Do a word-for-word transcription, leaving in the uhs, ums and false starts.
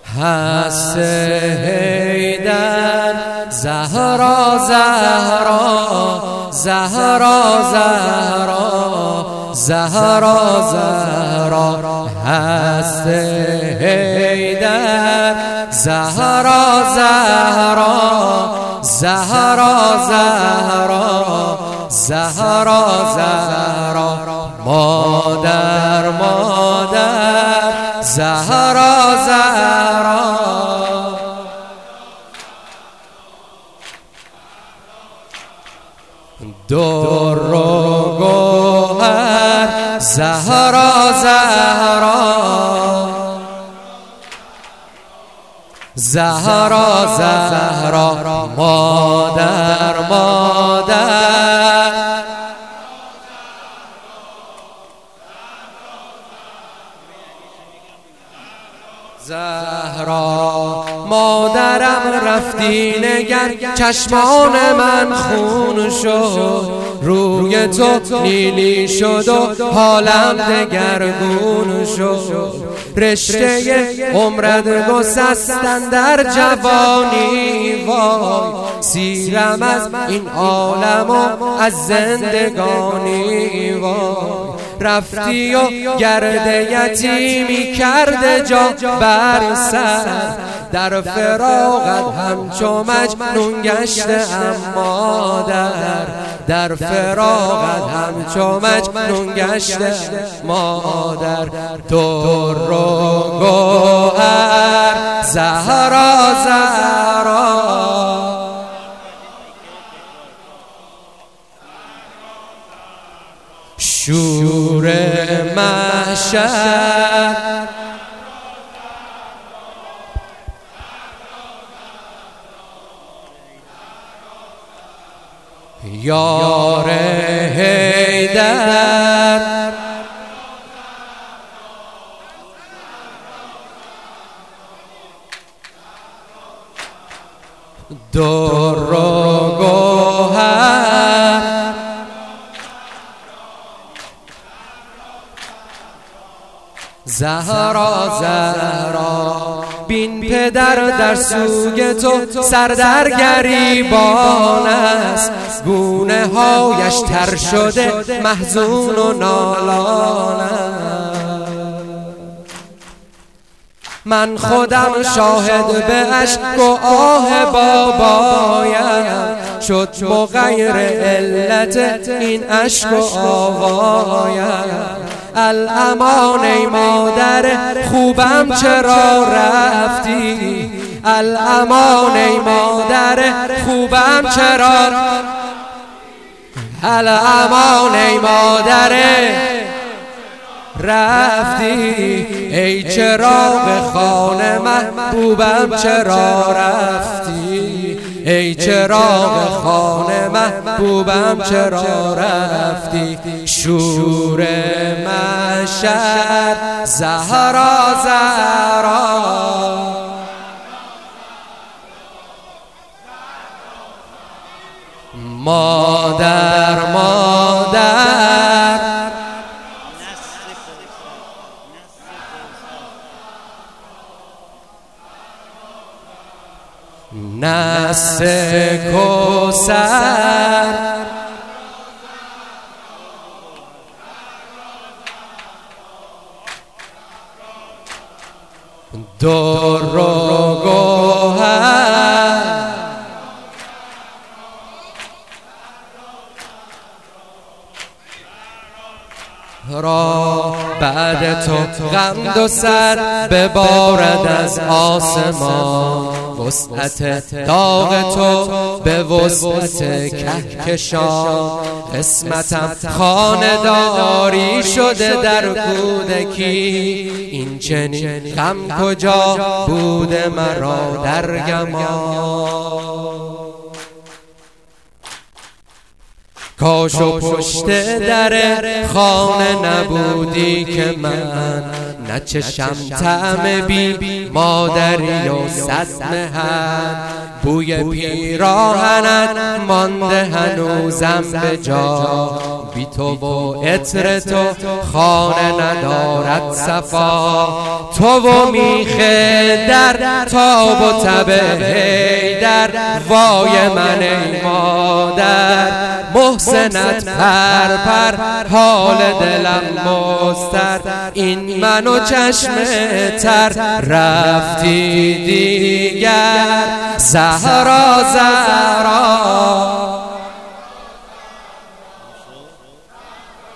هست حیدر زهرا زهرا زهرا زهرا زهرا زهرا هست حیدر زهرا زهرا زهرا زهرا زهرا زهرا مادر مادر زهرا زهرا در و گوهر زهرا زهرا زهرا زهرا مادر مادر زهرا مادرم رفتی نگر چشمان من خون شد روی تو نیلی شد و حالم دگرگون شد رشته عمرت گسستن در جوانی وای سیرم از این عالم و از زندگانی وای رفتی و گرد یتیمی کرده جا بر سر در فراقت همچو مجنون گشتم مادر در فراقت همچو مجنون گشتم مادر در و گوهر زهرا زهرا شور محشر یار حیدر در و گوهر زهرا زهرا بین پدر در سوی تو سر در گریبان است گونه هایش تر شده محزون و نالان است من خودم شاهد به اشک و آه بابایم شد مغیر علت این اشک و آوایم الامان ای مادر خوبم چرا رفتی الامان ای مادر خوبم چرا الامان ای مادر رفتی ای چراغ خانه محبوبم چرا رفتی ای چراغ خانه محبوبم چرا رفتی شور محشر زهرا زهرا مادر مادر نس کوثر در و گوهر را بعد تو غم دو سر ببارد از آسمان وسعت داغ تو به وسعت کهکشان قسمتم خانه‌داری شده در کودکی این چنین غم کجا بوده مرا در گمان کاش و پشت در خانه نبودی که من نه چشم طعم بی مادری و صد مهن، بوی پیراهنت مانده هنوزم به جا، بی تو و عطر تو خانه ندارد صفا، تو و میخه در تاب و تب حیدر، وای من ای مادر محسنت پر پر حال دلم مستر، این من و چشم تر رفتی دیگر، زهرا زهرا